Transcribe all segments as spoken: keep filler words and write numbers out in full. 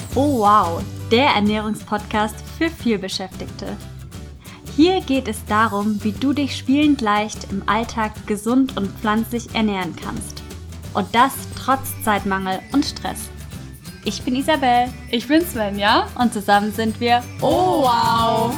Oh wow, der Ernährungspodcast für vielbeschäftigte. Hier geht es darum, wie du dich spielend leicht im Alltag gesund und pflanzlich ernähren kannst. Und das trotz Zeitmangel und Stress. Ich bin Isabel. Ich bin Svenja. Und zusammen sind wir Oh wow!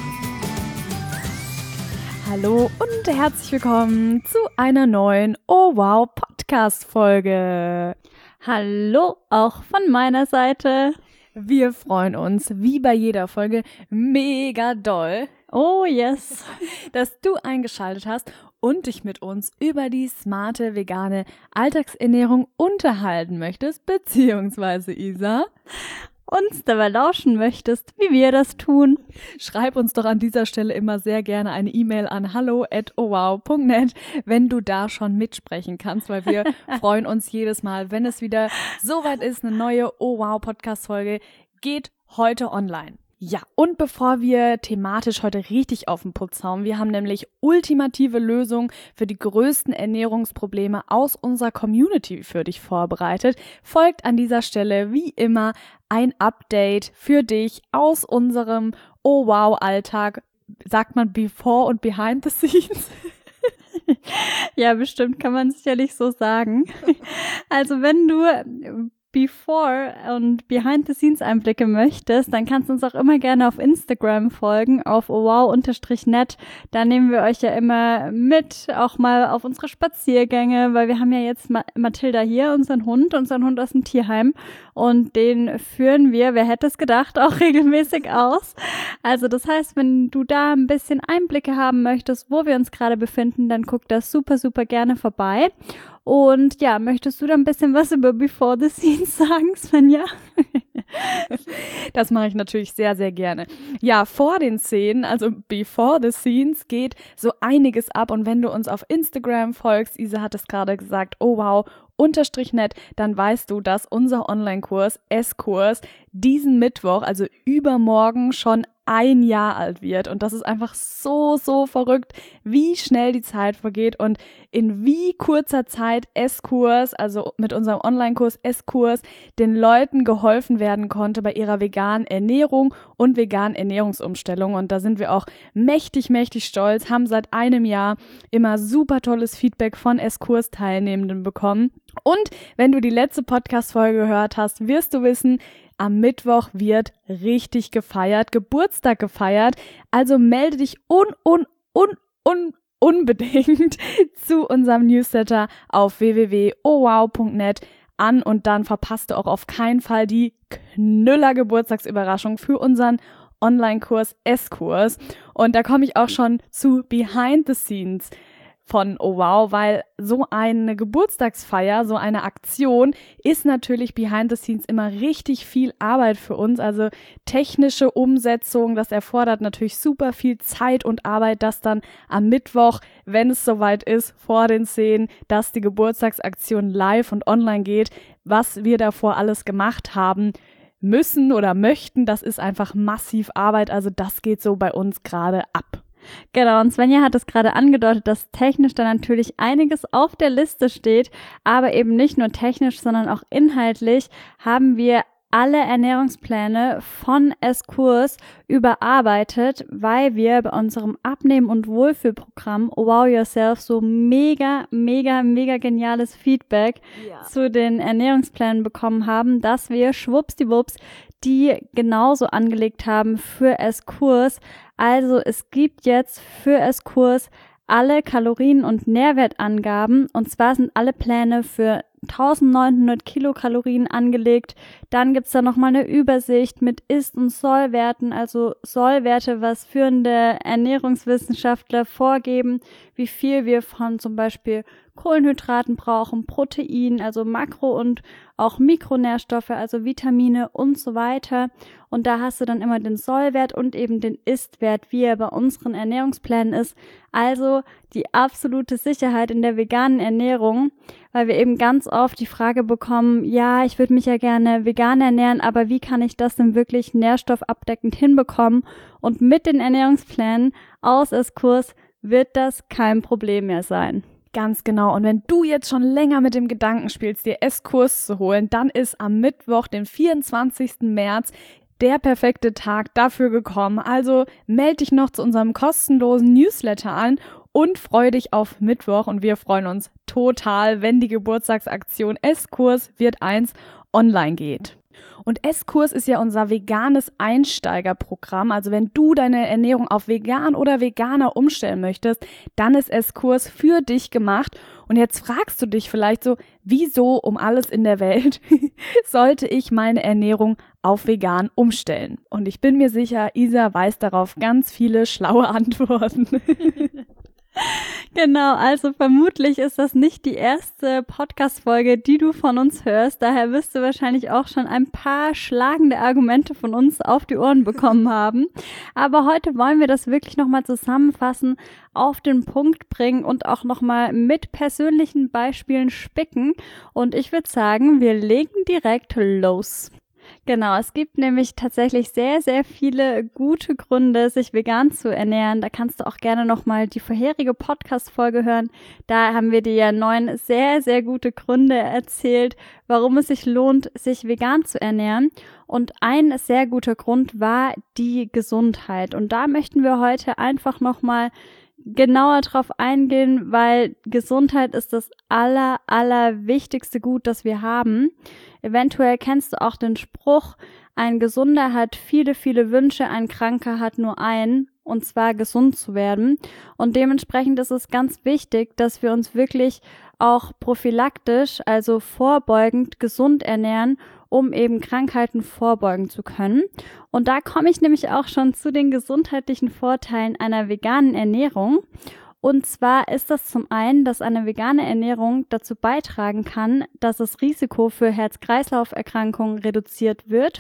Hallo und herzlich willkommen zu einer neuen Oh wow Podcast-Folge. Hallo auch von meiner Seite. Wir freuen uns, wie bei jeder Folge, mega doll. Oh yes. Dass du eingeschaltet hast und dich mit uns über die smarte, vegane Alltagsernährung unterhalten möchtest, beziehungsweise Isa, uns dabei lauschen möchtest, wie wir das tun. Schreib uns doch an dieser Stelle immer sehr gerne eine E-Mail an hallo at owow punkt net, wenn du da schon mitsprechen kannst, weil wir freuen uns jedes Mal, wenn es wieder soweit ist, eine neue Oh wow Podcast-Folge geht heute online. Ja, und bevor wir thematisch heute richtig auf den Putz hauen, wir haben nämlich ultimative Lösungen für die größten Ernährungsprobleme aus unserer Community für dich vorbereitet, folgt an dieser Stelle wie immer ein Update für dich aus unserem Oh wow Alltag. Sagt man before und behind the scenes? Ja, bestimmt kann man sicherlich so sagen. Also wenn du Before und Behind-the-Scenes-Einblicke möchtest, dann kannst du uns auch immer gerne auf Instagram folgen, auf owow net. Da nehmen wir euch ja immer mit, auch mal auf unsere Spaziergänge, weil wir haben ja jetzt Ma- Mathilda hier, unseren Hund, unseren Hund aus dem Tierheim, und den führen wir, wer hätte es gedacht, auch regelmäßig aus. Also das heißt, wenn du da ein bisschen Einblicke haben möchtest, wo wir uns gerade befinden, dann guck da super, super gerne vorbei. Und ja, möchtest du da ein bisschen was über Before the Scenes sagen, Svenja? Das mache ich natürlich sehr, sehr gerne. Ja, vor den Szenen, also before the scenes, geht so einiges ab. Und wenn du uns auf Instagram folgst, Isa hat es gerade gesagt, oh wow, unterstrich net, dann weißt du, dass unser Online-Kurs, S-Kurs, diesen Mittwoch, also übermorgen, schon ein Jahr alt wird. Und das ist einfach so, so verrückt, wie schnell die Zeit vergeht und in wie kurzer Zeit S-Kurs, also mit unserem Online-Kurs S-Kurs, den Leuten geholfen werden konnte bei ihrer veganen Ernährung und veganen Ernährungsumstellung. Und da sind wir auch mächtig, mächtig stolz, haben seit einem Jahr immer super tolles Feedback von S-Kurs-Teilnehmenden bekommen. Und wenn du die letzte Podcast-Folge gehört hast, wirst du wissen, am Mittwoch wird richtig gefeiert, Geburtstag gefeiert. Also melde dich un, un, un, un, unbedingt zu unserem Newsletter auf w w w punkt owow punkt net an und dann verpasst du auch auf keinen Fall die Knüller-Geburtstagsüberraschung für unseren Online-Kurs S-Kurs. Und da komme ich auch schon zu Behind the Scenes von Oh wow, weil so eine Geburtstagsfeier, so eine Aktion ist natürlich behind the scenes immer richtig viel Arbeit für uns, also technische Umsetzung, das erfordert natürlich super viel Zeit und Arbeit, dass dann am Mittwoch, wenn es soweit ist, vor den Szenen, dass die Geburtstagsaktion live und online geht, was wir davor alles gemacht haben müssen oder möchten, das ist einfach massiv Arbeit, also das geht so bei uns gerade ab. Genau, und Svenja hat es gerade angedeutet, dass technisch da natürlich einiges auf der Liste steht, aber eben nicht nur technisch, sondern auch inhaltlich haben wir alle Ernährungspläne von S-Kurs überarbeitet, weil wir bei unserem Abnehmen- und Wohlfühlprogramm Wow Yourself so mega, mega, mega geniales Feedback ja. zu den Ernährungsplänen bekommen haben, dass wir schwuppsdiwupps die genauso angelegt haben für S-Kurs. Also es gibt jetzt für S-Kurs alle Kalorien- und Nährwertangaben, und zwar sind alle Pläne für eintausendneunhundert Kilokalorien angelegt. Dann gibt's da nochmal eine Übersicht mit Ist- und Sollwerten, also Sollwerte, was führende Ernährungswissenschaftler vorgeben, wie viel wir von zum Beispiel Kohlenhydraten brauchen, Protein, also Makro- und auch Mikronährstoffe, also Vitamine und so weiter. Und da hast du dann immer den Sollwert und eben den Ist-Wert, wie er bei unseren Ernährungsplänen ist. Also die absolute Sicherheit in der veganen Ernährung, weil wir eben ganz oft die Frage bekommen, ja, ich würde mich ja gerne vegan ernähren, aber wie kann ich das denn wirklich nährstoffabdeckend hinbekommen? Und mit den Ernährungsplänen aus S-Kurs wird das kein Problem mehr sein. Ganz genau. Und wenn du jetzt schon länger mit dem Gedanken spielst, dir Esskurs zu holen, dann ist am Mittwoch, den vierundzwanzigsten März, der perfekte Tag dafür gekommen. Also melde dich noch zu unserem kostenlosen Newsletter an und freu dich auf Mittwoch. Und wir freuen uns total, wenn die Geburtstagsaktion Esskurs wird eins online geht. Und Esskurs ist ja unser veganes Einsteigerprogramm. Also wenn du deine Ernährung auf vegan oder veganer umstellen möchtest, dann ist Esskurs für dich gemacht. Und jetzt fragst du dich vielleicht so, wieso um alles in der Welt sollte ich meine Ernährung auf vegan umstellen? Und ich bin mir sicher, Isa weiß darauf ganz viele schlaue Antworten. Genau, also vermutlich ist das nicht die erste Podcast-Folge, die du von uns hörst. Daher wirst du wahrscheinlich auch schon ein paar schlagende Argumente von uns auf die Ohren bekommen haben. Aber heute wollen wir das wirklich nochmal zusammenfassen, auf den Punkt bringen und auch nochmal mit persönlichen Beispielen spicken. Und ich würde sagen, wir legen direkt los. Genau, es gibt nämlich tatsächlich sehr, sehr viele gute Gründe, sich vegan zu ernähren. Da kannst du auch gerne nochmal die vorherige Podcast-Folge hören. Da haben wir dir ja neun sehr, sehr gute Gründe erzählt, warum es sich lohnt, sich vegan zu ernähren. Und ein sehr guter Grund war die Gesundheit. Und da möchten wir heute einfach nochmal genauer drauf eingehen, weil Gesundheit ist das aller, aller wichtigste Gut, das wir haben. Eventuell kennst du auch den Spruch, ein Gesunder hat viele, viele Wünsche, ein Kranker hat nur einen, und zwar gesund zu werden. Und dementsprechend ist es ganz wichtig, dass wir uns wirklich auch prophylaktisch, also vorbeugend gesund ernähren, um eben Krankheiten vorbeugen zu können. Und da komme ich nämlich auch schon zu den gesundheitlichen Vorteilen einer veganen Ernährung. Und zwar ist das zum einen, dass eine vegane Ernährung dazu beitragen kann, dass das Risiko für Herz-Kreislauf-Erkrankungen reduziert wird.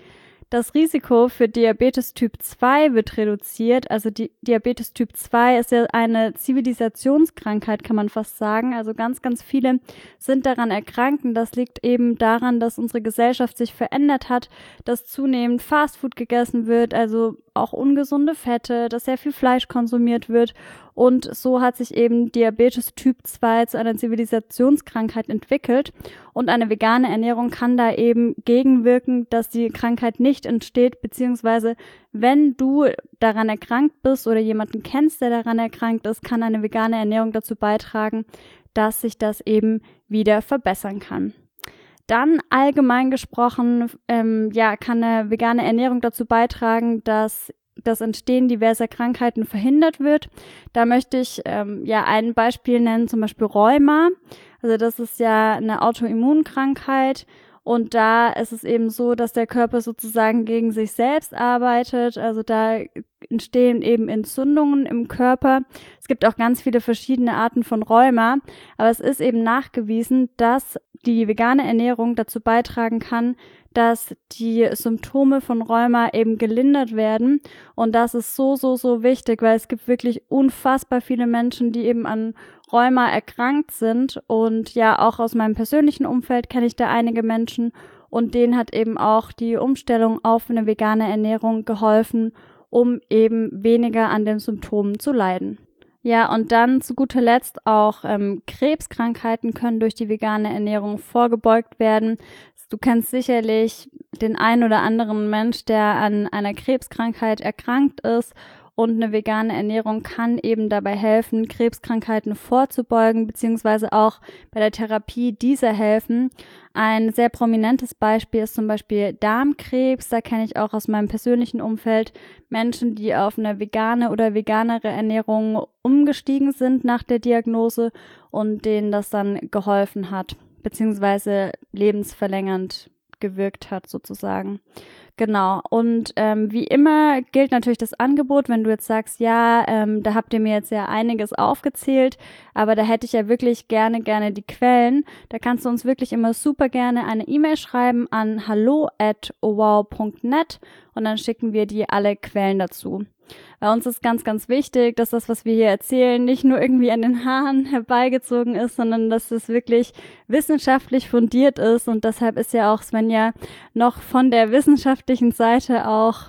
Das Risiko für Diabetes Typ zwei wird reduziert. Also die Diabetes Typ zwei ist ja eine Zivilisationskrankheit, kann man fast sagen. Also ganz, ganz viele sind daran erkrankt. Und das liegt eben daran, dass unsere Gesellschaft sich verändert hat, dass zunehmend Fastfood gegessen wird, also auch ungesunde Fette, dass sehr viel Fleisch konsumiert wird. Und so hat sich eben Diabetes Typ zwei zu einer Zivilisationskrankheit entwickelt. Und eine vegane Ernährung kann da eben gegenwirken, dass die Krankheit nicht entsteht, beziehungsweise wenn du daran erkrankt bist oder jemanden kennst, der daran erkrankt ist, kann eine vegane Ernährung dazu beitragen, dass sich das eben wieder verbessern kann. Dann allgemein gesprochen, ähm, ja, kann eine vegane Ernährung dazu beitragen, dass das Entstehen diverser Krankheiten verhindert wird. Da möchte ich ähm, ja ein Beispiel nennen, zum Beispiel Rheuma. Also das ist ja eine Autoimmunkrankheit. Und da ist es eben so, dass der Körper sozusagen gegen sich selbst arbeitet. Also da entstehen eben Entzündungen im Körper. Es gibt auch ganz viele verschiedene Arten von Rheuma. Aber es ist eben nachgewiesen, dass die vegane Ernährung dazu beitragen kann, dass die Symptome von Rheuma eben gelindert werden. Und das ist so, so, so wichtig, weil es gibt wirklich unfassbar viele Menschen, die eben an Rheuma erkrankt sind. Und ja, auch aus meinem persönlichen Umfeld kenne ich da einige Menschen. Und denen hat eben auch die Umstellung auf eine vegane Ernährung geholfen, um eben weniger an den Symptomen zu leiden. Ja, und dann zu guter Letzt auch ähm, Krebskrankheiten können durch die vegane Ernährung vorgebeugt werden. Du kennst sicherlich den einen oder anderen Mensch, der an einer Krebskrankheit erkrankt ist, und eine vegane Ernährung kann eben dabei helfen, Krebskrankheiten vorzubeugen, beziehungsweise auch bei der Therapie dieser helfen. Ein sehr prominentes Beispiel ist zum Beispiel Darmkrebs. Da kenne ich auch aus meinem persönlichen Umfeld Menschen, die auf eine vegane oder veganere Ernährung umgestiegen sind nach der Diagnose und denen das dann geholfen hat, beziehungsweise lebensverlängernd gewirkt hat sozusagen. Genau, und ähm, wie immer gilt natürlich das Angebot, wenn du jetzt sagst, ja, ähm, da habt ihr mir jetzt ja einiges aufgezählt, aber da hätte ich ja wirklich gerne, gerne die Quellen. Da kannst du uns wirklich immer super gerne eine E-Mail schreiben an hallo at owow punkt net und dann schicken wir dir alle Quellen dazu. Bei uns ist ganz, ganz wichtig, dass das, was wir hier erzählen, nicht nur irgendwie an den Haaren herbeigezogen ist, sondern dass es wirklich wissenschaftlich fundiert ist. Und deshalb ist ja auch Svenja noch von der wissenschaftlichen Seite auch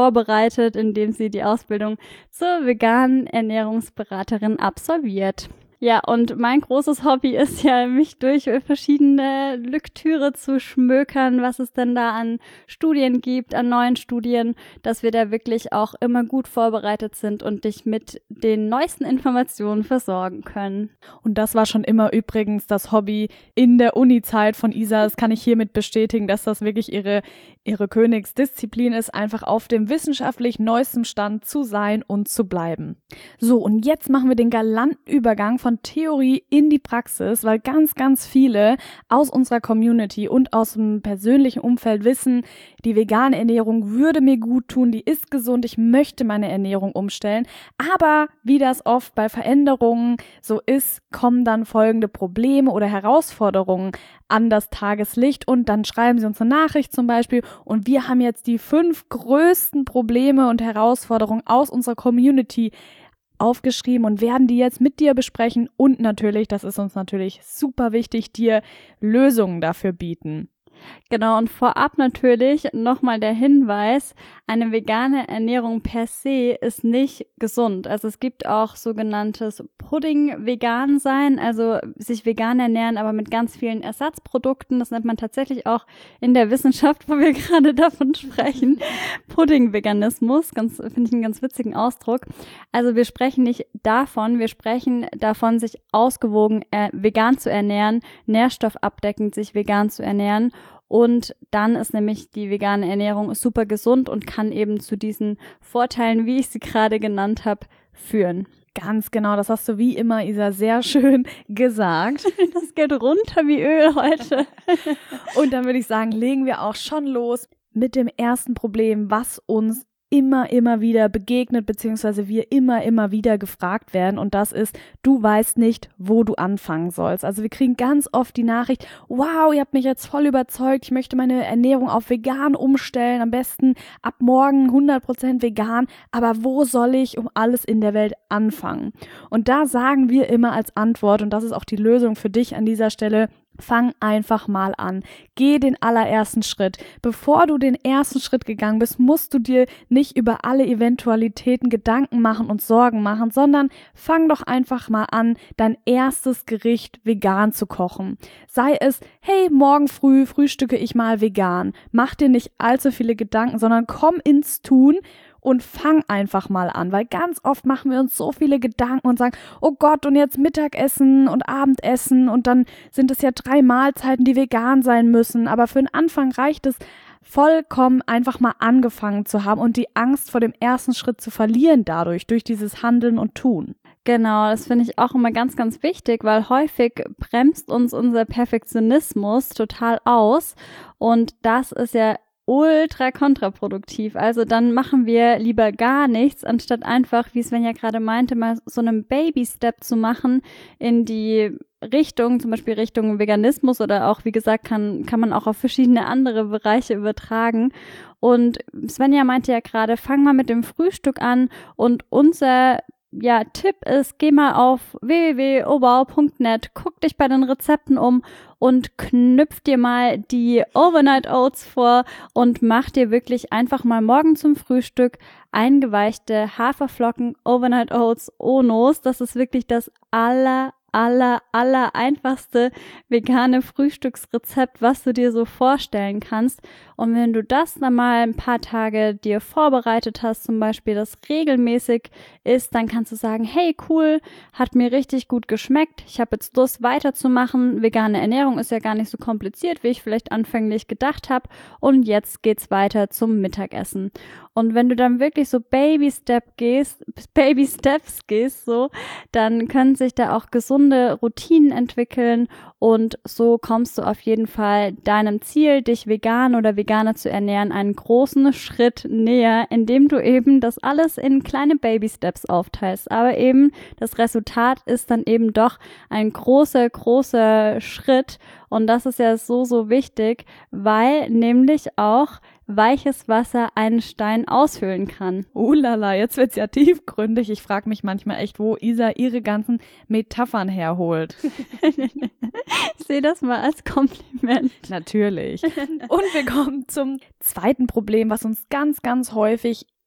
vorbereitet, indem sie die Ausbildung zur veganen Ernährungsberaterin absolviert. Ja, und mein großes Hobby ist ja, mich durch verschiedene Lektüre zu schmökern, was es denn da an Studien gibt, an neuen Studien, dass wir da wirklich auch immer gut vorbereitet sind und dich mit den neuesten Informationen versorgen können. Und das war schon immer übrigens das Hobby in der Uni-Zeit von Isa. Das kann ich hiermit bestätigen, dass das wirklich ihre, ihre Königsdisziplin ist, einfach auf dem wissenschaftlich neuesten Stand zu sein und zu bleiben. So, und jetzt machen wir den galanten Übergang von Theorie in die Praxis, weil ganz, ganz viele aus unserer Community und aus dem persönlichen Umfeld wissen, die vegane Ernährung würde mir gut tun, die ist gesund, ich möchte meine Ernährung umstellen. Aber wie das oft bei Veränderungen so ist, kommen dann folgende Probleme oder Herausforderungen an das Tageslicht und dann schreiben sie uns eine Nachricht zum Beispiel und wir haben jetzt die fünf größten Probleme und Herausforderungen aus unserer Community aufgeschrieben und werden die jetzt mit dir besprechen und natürlich, das ist uns natürlich super wichtig, dir Lösungen dafür bieten. Genau, und vorab natürlich nochmal der Hinweis, eine vegane Ernährung per se ist nicht gesund. Also es gibt auch sogenanntes Pudding-Vegan sein, also sich vegan ernähren, aber mit ganz vielen Ersatzprodukten. Das nennt man tatsächlich auch in der Wissenschaft, wo wir gerade davon sprechen, Pudding-Veganismus. Ganz, finde ich einen ganz witzigen Ausdruck. Also wir sprechen nicht davon, wir sprechen davon, sich ausgewogen äh, vegan zu ernähren, nährstoffabdeckend sich vegan zu ernähren. Und dann ist nämlich die vegane Ernährung super gesund und kann eben zu diesen Vorteilen, wie ich sie gerade genannt habe, führen. Ganz genau, das hast du wie immer, Isa, sehr schön gesagt. Das geht runter wie Öl heute. Und dann würde ich sagen, legen wir auch schon los mit dem ersten Problem, was uns immer, immer wieder begegnet, beziehungsweise wir immer, immer wieder gefragt werden und das ist, du weißt nicht, wo du anfangen sollst. Also wir kriegen ganz oft die Nachricht, wow, ihr habt mich jetzt voll überzeugt, ich möchte meine Ernährung auf vegan umstellen, am besten ab morgen hundert Prozent vegan, aber wo soll ich um alles in der Welt anfangen? Und da sagen wir immer als Antwort, und das ist auch die Lösung für dich an dieser Stelle, fang einfach mal an. Geh den allerersten Schritt. Bevor du den ersten Schritt gegangen bist, musst du dir nicht über alle Eventualitäten Gedanken machen und Sorgen machen, sondern fang doch einfach mal an, dein erstes Gericht vegan zu kochen. Sei es, hey, morgen früh frühstücke ich mal vegan. Mach dir nicht allzu viele Gedanken, sondern komm ins Tun. Und fang einfach mal an, weil ganz oft machen wir uns so viele Gedanken und sagen, oh Gott, und jetzt Mittagessen und Abendessen und dann sind es ja drei Mahlzeiten, die vegan sein müssen. Aber für den Anfang reicht es vollkommen, einfach mal angefangen zu haben und die Angst vor dem ersten Schritt zu verlieren dadurch, durch dieses Handeln und Tun. Genau, das finde ich auch immer ganz, ganz wichtig, weil häufig bremst uns unser Perfektionismus total aus und das ist ja ultra kontraproduktiv. Also dann machen wir lieber gar nichts, anstatt einfach, wie Svenja gerade meinte, mal so einen Baby-Step zu machen in die Richtung, zum Beispiel Richtung Veganismus oder auch, wie gesagt, kann kann man auch auf verschiedene andere Bereiche übertragen. Und Svenja meinte ja gerade, fang mal mit dem Frühstück an und unser ja, Tipp ist, geh mal auf w w w punkt obau punkt net, guck dich bei den Rezepten um und knüpf dir mal die Overnight Oats vor und mach dir wirklich einfach mal morgen zum Frühstück eingeweichte Haferflocken Overnight Oats Onos. Das ist wirklich das aller aller, aller einfachste vegane Frühstücksrezept, was du dir so vorstellen kannst. Und wenn du das dann mal ein paar Tage dir vorbereitet hast, zum Beispiel das regelmäßig ist, dann kannst du sagen, hey, cool, hat mir richtig gut geschmeckt, ich habe jetzt Lust weiterzumachen, vegane Ernährung ist ja gar nicht so kompliziert, wie ich vielleicht anfänglich gedacht habe und jetzt geht's weiter zum Mittagessen. Und wenn du dann wirklich so Baby-Step gehst, Baby-Steps gehst, so, dann können sich da auch gesunde Routinen entwickeln und so kommst du auf jeden Fall deinem Ziel, dich vegan oder veganer zu ernähren, einen großen Schritt näher, indem du eben das alles in kleine Baby-Steps aufteilst. Aber eben das Resultat ist dann eben doch ein großer, großer Schritt und das ist ja so, so wichtig, weil nämlich auch weiches Wasser einen Stein aushöhlen kann. Uh lala, jetzt wird's ja tiefgründig. Ich frage mich manchmal echt, wo Isa ihre ganzen Metaphern herholt. Ich sehe das mal als Kompliment. Natürlich. Und wir kommen zum zweiten Problem, was uns ganz, ganz häufig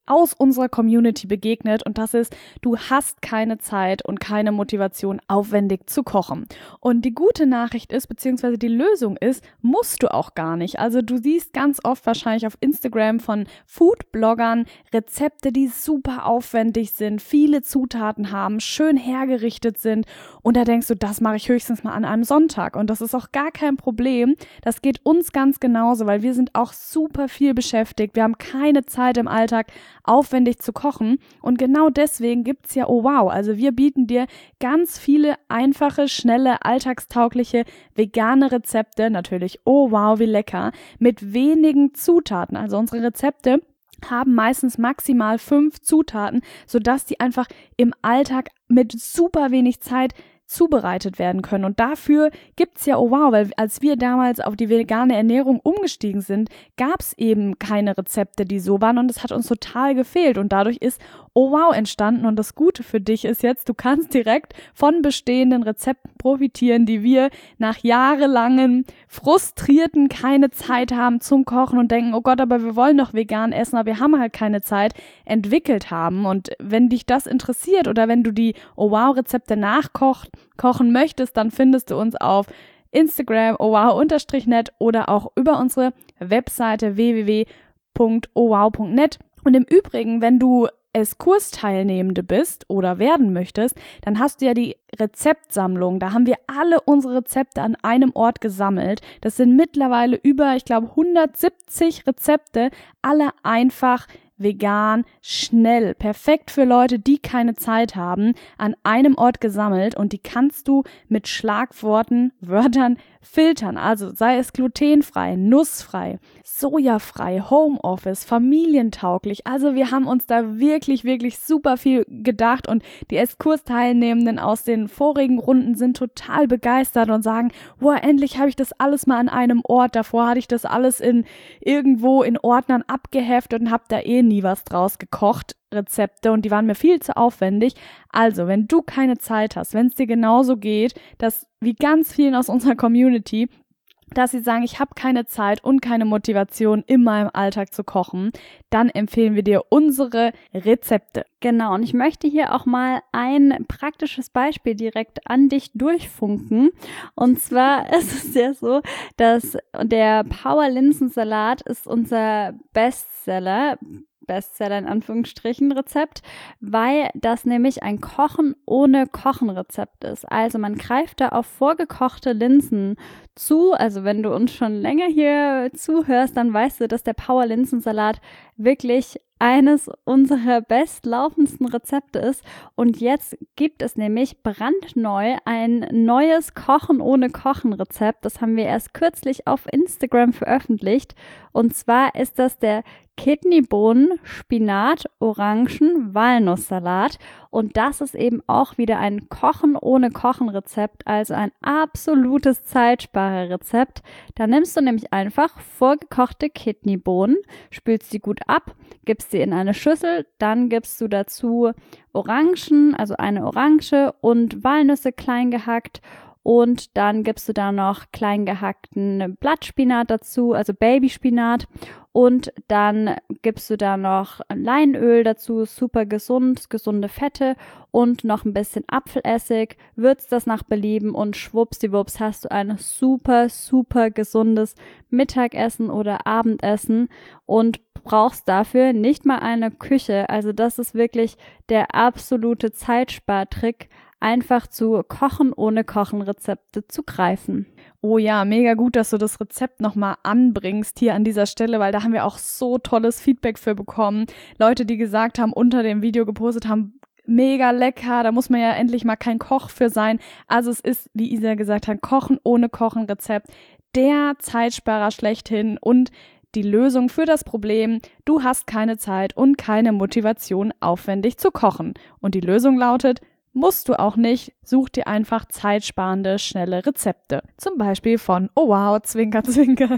aus unserer Community begegnet und das ist, du hast keine Zeit und keine Motivation, aufwendig zu kochen. Und die gute Nachricht ist, beziehungsweise die Lösung ist, musst du auch gar nicht. Also du siehst ganz oft wahrscheinlich auf Instagram von Food-Bloggern Rezepte, die super aufwendig sind, viele Zutaten haben, schön hergerichtet sind und da denkst du, das mache ich höchstens mal an einem Sonntag und das ist auch gar kein Problem. Das geht uns ganz genauso, weil wir sind auch super viel beschäftigt. Wir haben keine Zeit im Alltag, aufwendig zu kochen und genau deswegen gibt's ja Oh Wow, also wir bieten dir ganz viele einfache, schnelle, alltagstaugliche, vegane Rezepte, natürlich Oh Wow, wie lecker, mit wenigen Zutaten, also unsere Rezepte haben meistens maximal fünf Zutaten, sodass die einfach im Alltag mit super wenig Zeit zubereitet werden können. Und dafür gibt's ja Oh Wow, weil als wir damals auf die vegane Ernährung umgestiegen sind, gab's eben keine Rezepte, die so waren und es hat uns total gefehlt und dadurch ist Oh Wow entstanden und das Gute für dich ist jetzt, du kannst direkt von bestehenden Rezepten profitieren, die wir nach jahrelangem frustrierten keine Zeit haben zum Kochen und denken, oh Gott, aber wir wollen doch vegan essen, aber wir haben halt keine Zeit, entwickelt haben. Und wenn dich das interessiert oder wenn du die Oh Wow Rezepte nachkocht, kochen möchtest, dann findest du uns auf Instagram oh wow unterstrich net oder auch über unsere Webseite w w w punkt oh wow punkt net. Und im Übrigen, wenn du es Kursteilnehmende bist oder werden möchtest, dann hast du ja die Rezeptsammlung. Da haben wir alle unsere Rezepte an einem Ort gesammelt. Das sind mittlerweile über, ich glaube, hundertsiebzig Rezepte, alle einfach vegan, schnell, perfekt für Leute, die keine Zeit haben, an einem Ort gesammelt und die kannst du mit Schlagworten, Wörtern filtern. Also sei es glutenfrei, nussfrei, sojafrei, Homeoffice, familientauglich. Also wir haben uns da wirklich, wirklich super viel gedacht und die Eskursteilnehmenden aus den vorigen Runden sind total begeistert und sagen, wow, endlich habe ich das alles mal an einem Ort. Davor hatte ich das alles in irgendwo in Ordnern abgeheftet und habe da eh nie was draus gekocht, Rezepte, und die waren mir viel zu aufwendig. Also, wenn du keine Zeit hast, wenn es dir genauso geht, dass wie ganz vielen aus unserer Community, dass sie sagen, ich habe keine Zeit und keine Motivation, in meinem Alltag zu kochen, dann empfehlen wir dir unsere Rezepte. Genau, und ich möchte hier auch mal ein praktisches Beispiel direkt an dich durchfunken. Und zwar ist es ja so, dass der Power-Linsensalat ist unser Bestseller, Bestseller in Anführungsstrichen Rezept, weil das nämlich ein Kochen ohne Kochen Rezept ist. Also man greift da auf vorgekochte Linsen zu. Also wenn du uns schon länger hier zuhörst, dann weißt du, dass der Power Linsensalat wirklich eines unserer bestlaufendsten Rezepte ist. Und jetzt gibt es nämlich brandneu ein neues Kochen ohne Kochen Rezept. Das haben wir erst kürzlich auf Instagram veröffentlicht. Und zwar ist das der Kidneybohnen, Spinat, Orangen, Walnusssalat. Und das ist eben auch wieder ein Kochen ohne Kochen Rezept, also ein absolutes Zeitsparerrezept. Da nimmst du nämlich einfach vorgekochte Kidneybohnen, spülst sie gut ab, gibst sie in eine Schüssel, dann gibst du dazu Orangen, also eine Orange und Walnüsse klein gehackt. Und dann gibst du da noch klein gehackten Blattspinat dazu, also Babyspinat. Und dann gibst du da noch Leinöl dazu, super gesund, gesunde Fette und noch ein bisschen Apfelessig. Würzt das nach Belieben und schwuppsdiwupps hast du ein super, super gesundes Mittagessen oder Abendessen und brauchst dafür nicht mal eine Küche. Also das ist wirklich der absolute Zeitspartrick, einfach zu Kochen ohne Kochen Rezepte zu greifen. Oh ja, mega gut, dass du das Rezept nochmal anbringst hier an dieser Stelle, weil da haben wir auch so tolles Feedback für bekommen. Leute, die gesagt haben, unter dem Video gepostet haben, mega lecker, da muss man ja endlich mal kein Koch für sein. Also es ist, wie Isa gesagt hat, Kochen ohne Kochen Rezept, der Zeitsparer schlechthin und die Lösung für das Problem, du hast keine Zeit und keine Motivation, aufwendig zu kochen. Und die Lösung lautet, musst du auch nicht, such dir einfach zeitsparende, schnelle Rezepte. Zum Beispiel von Oh Wow, Zwinker, Zwinker.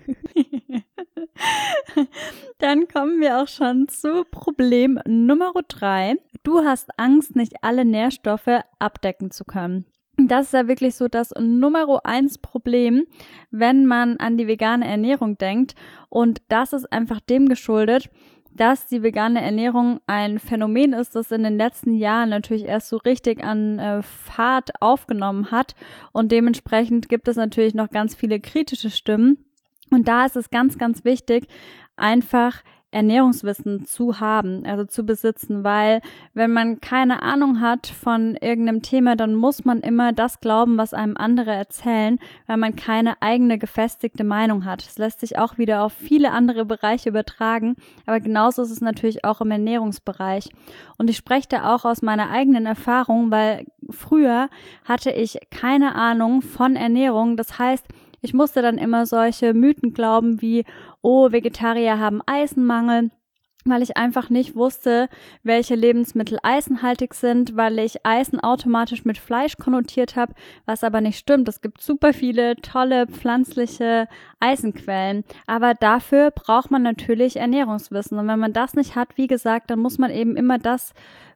Dann kommen wir auch schon zu Problem Nummer drei. Du hast Angst, nicht alle Nährstoffe abdecken zu können. Das ist ja wirklich so das Nummer eins Problem, wenn man an die vegane Ernährung denkt. Und das ist einfach dem geschuldet, dass die vegane Ernährung ein Phänomen ist, das in den letzten Jahren natürlich erst so richtig an äh, Fahrt aufgenommen hat. Und dementsprechend gibt es natürlich noch ganz viele kritische Stimmen. Und da ist es ganz, ganz wichtig, einfach Ernährungswissen zu haben, also zu besitzen, weil wenn man keine Ahnung hat von irgendeinem Thema, dann muss man immer das glauben, was einem andere erzählen, weil man keine eigene gefestigte Meinung hat. Das lässt sich auch wieder auf viele andere Bereiche übertragen, aber genauso ist es natürlich auch im Ernährungsbereich. Und ich spreche da auch aus meiner eigenen Erfahrung, weil früher hatte ich keine Ahnung von Ernährung, das heißt, ich musste dann immer solche Mythen glauben wie, oh, Vegetarier haben Eisenmangel, weil ich einfach nicht wusste, welche Lebensmittel eisenhaltig sind, weil ich Eisen automatisch mit Fleisch konnotiert habe, was aber nicht stimmt. Es gibt super viele tolle pflanzliche Eisenquellen, aber dafür braucht man natürlich Ernährungswissen. Und wenn man das nicht hat, wie gesagt, dann muss man eben immer das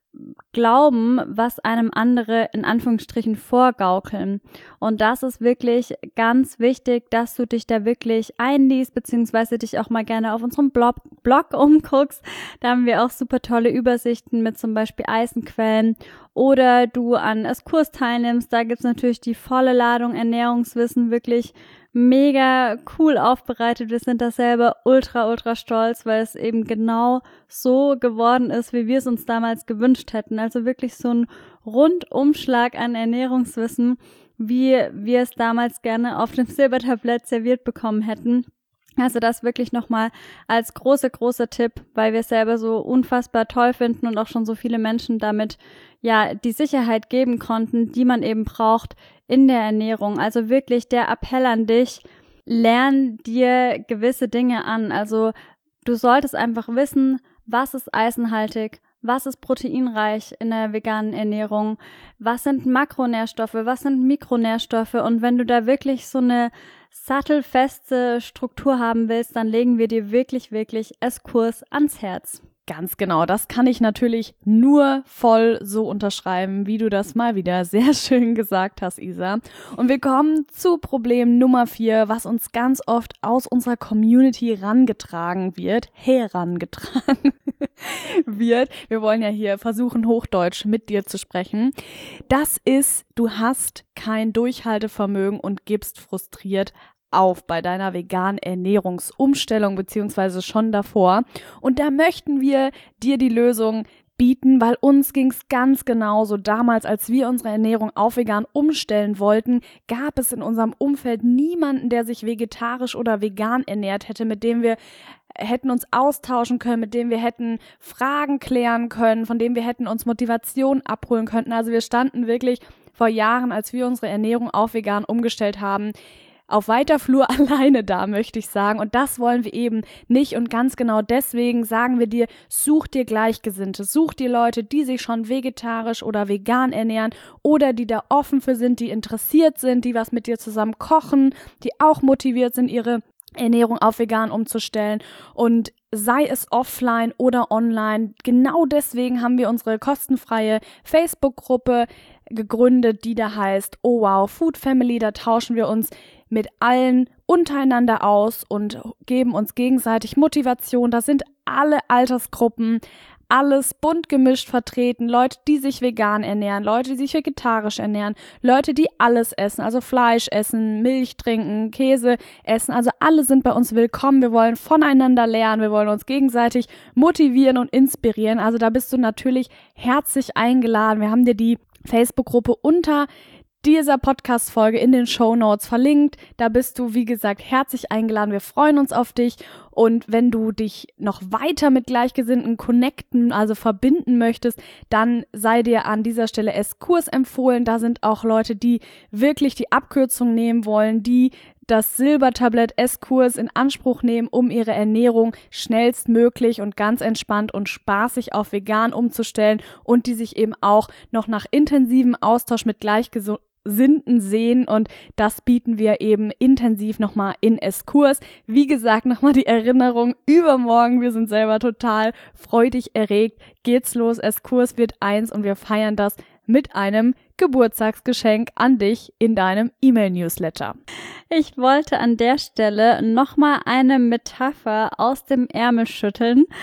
glauben, was einem andere in Anführungsstrichen vorgaukeln. Und das ist wirklich ganz wichtig, dass du dich da wirklich einliest, beziehungsweise dich auch mal gerne auf unserem Blog, Blog umguckst. Da haben wir auch super tolle Übersichten mit zum Beispiel Eisenquellen. Oder du an S-Kurs teilnimmst, da gibt's natürlich die volle Ladung Ernährungswissen, wirklich mega cool aufbereitet. Wir sind da selber ultra, ultra stolz, weil es eben genau so geworden ist, wie wir es uns damals gewünscht hätten. Also wirklich so ein Rundumschlag an Ernährungswissen, wie wir es damals gerne auf dem Silbertablett serviert bekommen hätten. Also das wirklich nochmal als großer, großer Tipp, weil wir es selber so unfassbar toll finden und auch schon so viele Menschen damit ja die Sicherheit geben konnten, die man eben braucht in der Ernährung. Also wirklich der Appell an dich, lern dir gewisse Dinge an. Also du solltest einfach wissen, was ist eisenhaltig, was ist proteinreich in der veganen Ernährung, was sind Makronährstoffe, was sind Mikronährstoffe, und wenn du da wirklich so eine sattelfeste Struktur haben willst, dann legen wir dir wirklich, wirklich S-Kurs ans Herz. Ganz genau, das kann ich natürlich nur voll so unterschreiben, wie du das mal wieder sehr schön gesagt hast, Isa. Und wir kommen zu Problem Nummer vier, was uns ganz oft aus unserer Community rangetragen wird, herangetragen wird. Wir wollen ja hier versuchen, Hochdeutsch mit dir zu sprechen. Das ist, du hast kein Durchhaltevermögen und gibst frustriert auf bei deiner veganen Ernährungsumstellung beziehungsweise schon davor. Und da möchten wir dir die Lösung bieten, weil uns ging's ganz genauso. Damals, als wir unsere Ernährung auf vegan umstellen wollten, gab es in unserem Umfeld niemanden, der sich vegetarisch oder vegan ernährt hätte, mit dem wir hätten uns austauschen können, mit dem wir hätten Fragen klären können, von dem wir hätten uns Motivation abholen können. Also wir standen wirklich vor Jahren, als wir unsere Ernährung auf vegan umgestellt haben, auf weiter Flur alleine da, möchte ich sagen. Und das wollen wir eben nicht. Und ganz genau deswegen sagen wir dir, such dir Gleichgesinnte. Such dir Leute, die sich schon vegetarisch oder vegan ernähren oder die da offen für sind, die interessiert sind, die was mit dir zusammen kochen, die auch motiviert sind, ihre Ernährung auf vegan umzustellen. Und sei es offline oder online. Genau deswegen haben wir unsere kostenfreie Facebook-Gruppe gegründet, die da heißt Oh Wow Food Family. Da tauschen wir uns mit allen untereinander aus und geben uns gegenseitig Motivation. Da sind alle Altersgruppen, alles bunt gemischt vertreten. Leute, die sich vegan ernähren, Leute, die sich vegetarisch ernähren, Leute, die alles essen, also Fleisch essen, Milch trinken, Käse essen. Also alle sind bei uns willkommen. Wir wollen voneinander lernen, wir wollen uns gegenseitig motivieren und inspirieren. Also da bist du natürlich herzlich eingeladen. Wir haben dir die Facebook-Gruppe unter dieser Podcast-Folge in den Shownotes verlinkt. Da bist du, wie gesagt, herzlich eingeladen. Wir freuen uns auf dich. Und wenn du dich noch weiter mit Gleichgesinnten connecten, also verbinden möchtest, dann sei dir an dieser Stelle S-Kurs empfohlen. Da sind auch Leute, die wirklich die Abkürzung nehmen wollen, die das Silbertablett S-Kurs in Anspruch nehmen, um ihre Ernährung schnellstmöglich und ganz entspannt und spaßig auf vegan umzustellen und die sich eben auch noch nach intensivem Austausch mit Gleichgesinnten sehen, und das bieten wir eben intensiv nochmal in S-Kurs. Wie gesagt, nochmal die Erinnerung, übermorgen, wir sind selber total freudig erregt, geht's los, S-Kurs wird eins und wir feiern das mit einem Geburtstagsgeschenk an dich in deinem E-Mail-Newsletter. Ich wollte an der Stelle nochmal eine Metapher aus dem Ärmel schütteln.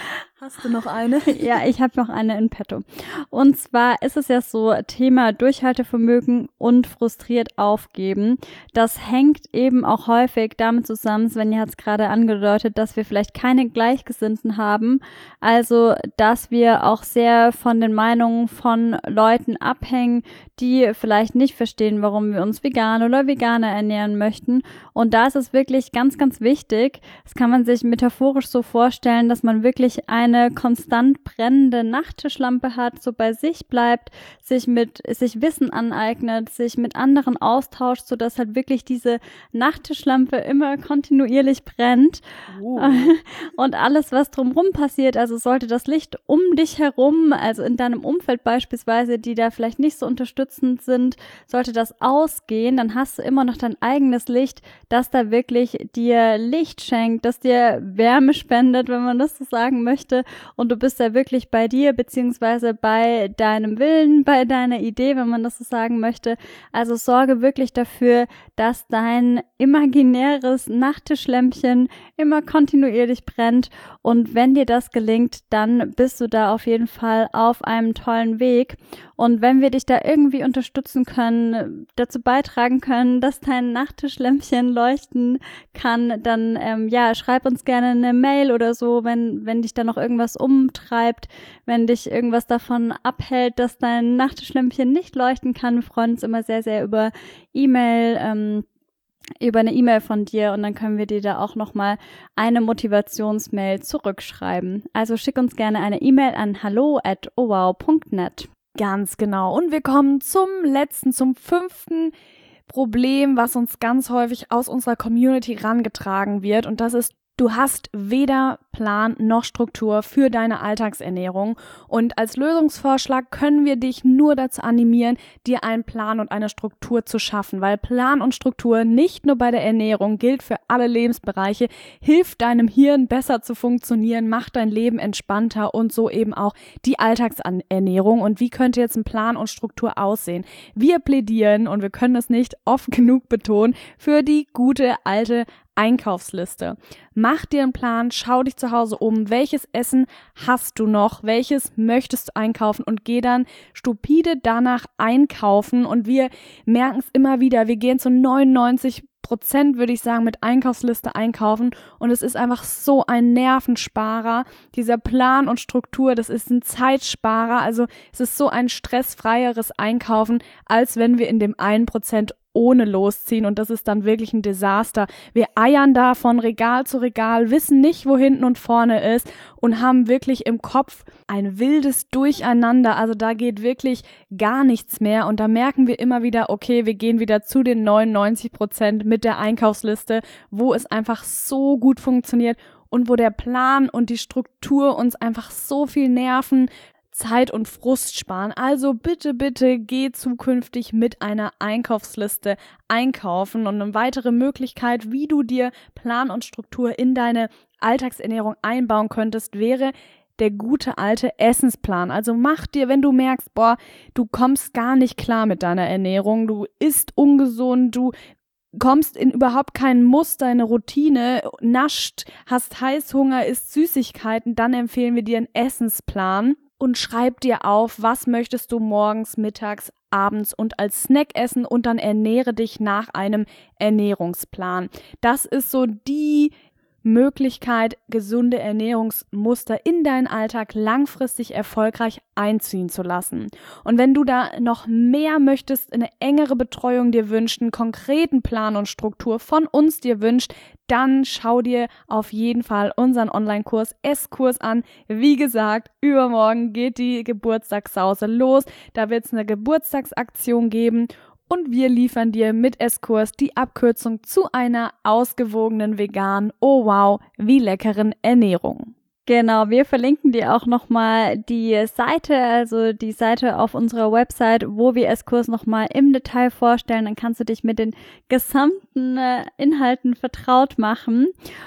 Hast du noch eine? Ja, ich habe noch eine in petto. Und zwar ist es ja so, Thema Durchhaltevermögen und frustriert aufgeben. Das hängt eben auch häufig damit zusammen, Svenja hat es gerade angedeutet, dass wir vielleicht keine Gleichgesinnten haben. Also, dass wir auch sehr von den Meinungen von Leuten abhängen, die vielleicht nicht verstehen, warum wir uns vegan oder veganer ernähren möchten. Und da ist es wirklich ganz, ganz wichtig. Das kann man sich metaphorisch so vorstellen, dass man wirklich eine eine konstant brennende Nachttischlampe hat, so bei sich bleibt, sich mit sich Wissen aneignet, sich mit anderen austauscht, so dass halt wirklich diese Nachttischlampe immer kontinuierlich brennt. Oh. Und alles, was drumherum passiert, also sollte das Licht um dich herum, also in deinem Umfeld beispielsweise, die da vielleicht nicht so unterstützend sind, sollte das ausgehen, dann hast du immer noch dein eigenes Licht, das da wirklich dir Licht schenkt, das dir Wärme spendet, wenn man das so sagen möchte. Und du bist ja wirklich bei dir, beziehungsweise bei deinem Willen, bei deiner Idee, wenn man das so sagen möchte. Also sorge wirklich dafür, dass dein imaginäres Nachttischlämpchen immer kontinuierlich brennt. Und wenn dir das gelingt, dann bist du da auf jeden Fall auf einem tollen Weg. Und wenn wir dich da irgendwie unterstützen können, dazu beitragen können, dass dein Nachttischlämpchen leuchten kann, dann ähm, ja, schreib uns gerne eine Mail oder so, wenn wenn dich da noch irgendwas umtreibt, wenn dich irgendwas davon abhält, dass dein Nachttischlämpchen nicht leuchten kann. Wir freuen uns immer sehr, sehr über E-Mail, ähm, über eine E-Mail von dir und dann können wir dir da auch nochmal eine Motivationsmail zurückschreiben. Also schick uns gerne eine E-Mail an hallo at owow punkt net. Ganz genau. Und wir kommen zum letzten, zum fünften Problem, was uns ganz häufig aus unserer Community rangetragen wird. Und das ist, du hast weder Plan noch Struktur für deine Alltagsernährung. Und als Lösungsvorschlag können wir dich nur dazu animieren, dir einen Plan und eine Struktur zu schaffen. Weil Plan und Struktur nicht nur bei der Ernährung gilt für alle Lebensbereiche, hilft deinem Hirn besser zu funktionieren, macht dein Leben entspannter und so eben auch die Alltagsernährung. Und wie könnte jetzt ein Plan und Struktur aussehen? Wir plädieren, und wir können es nicht oft genug betonen, für die gute alte Einkaufsliste. Mach dir einen Plan, schau dich zu Hause um, welches Essen hast du noch, welches möchtest du einkaufen und geh dann stupide danach einkaufen. Und wir merken es immer wieder, wir gehen zu neunundneunzig Prozent, würde ich sagen, mit Einkaufsliste einkaufen und es ist einfach so ein Nervensparer. Dieser Plan und Struktur, das ist ein Zeitsparer, also es ist so ein stressfreieres Einkaufen, als wenn wir in dem einen Prozent ohne losziehen und das ist dann wirklich ein Desaster. Wir eiern da von Regal zu Regal, wissen nicht, wo hinten und vorne ist und haben wirklich im Kopf ein wildes Durcheinander. Also da geht wirklich gar nichts mehr und da merken wir immer wieder, okay, wir gehen wieder zu den neunundneunzig Prozent mit der Einkaufsliste, wo es einfach so gut funktioniert und wo der Plan und die Struktur uns einfach so viel nerven, Zeit und Frust sparen. Also bitte, bitte geh zukünftig mit einer Einkaufsliste einkaufen. Und eine weitere Möglichkeit, wie du dir Plan und Struktur in deine Alltagsernährung einbauen könntest, wäre der gute alte Essensplan. Also mach dir, wenn du merkst, boah, du kommst gar nicht klar mit deiner Ernährung, du isst ungesund, du kommst in überhaupt keinen Muster, eine Routine, nascht, hast Heißhunger, isst Süßigkeiten, dann empfehlen wir dir einen Essensplan. Und schreib dir auf, was möchtest du morgens, mittags, abends und als Snack essen und dann ernähre dich nach einem Ernährungsplan. Das ist so die Möglichkeit, gesunde Ernährungsmuster in deinen Alltag langfristig erfolgreich einziehen zu lassen. Und wenn du da noch mehr möchtest, eine engere Betreuung dir wünscht, einen konkreten Plan und Struktur von uns dir wünscht, dann schau dir auf jeden Fall unseren Online-Kurs Esskurs an. Wie gesagt, übermorgen geht die Geburtstagssause los. Da wird es eine Geburtstagsaktion geben. Und wir liefern dir mit Esskurs die Abkürzung zu einer ausgewogenen veganen, oh wow, wie leckeren Ernährung. Genau, wir verlinken dir auch nochmal die Seite, also die Seite auf unserer Website, wo wir Esskurs nochmal im Detail vorstellen. Dann kannst du dich mit den gesamten äh, Inhalten vertraut machen.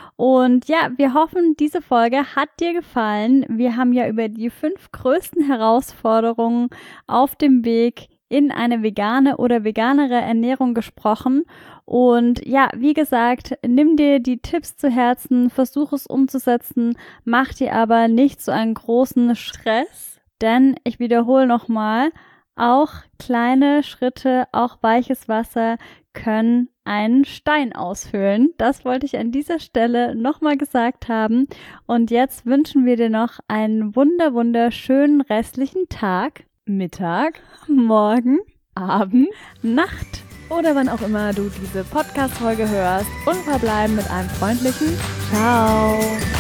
Und ja, wir hoffen, diese Folge hat dir gefallen. Wir haben ja über die fünf größten Herausforderungen auf dem Weg in eine vegane oder veganere Ernährung gesprochen. Und ja, wie gesagt, nimm dir die Tipps zu Herzen, versuch es umzusetzen, mach dir aber nicht so einen großen Stress, denn ich wiederhole nochmal, auch kleine Schritte, auch weiches Wasser können einen Stein ausfüllen. Das wollte ich an dieser Stelle nochmal gesagt haben. Und jetzt wünschen wir dir noch einen wunder, wunderschönen restlichen Tag, Mittag, Morgen, Abend, Nacht oder wann auch immer du diese Podcast-Folge hörst und verbleiben mit einem freundlichen Ciao.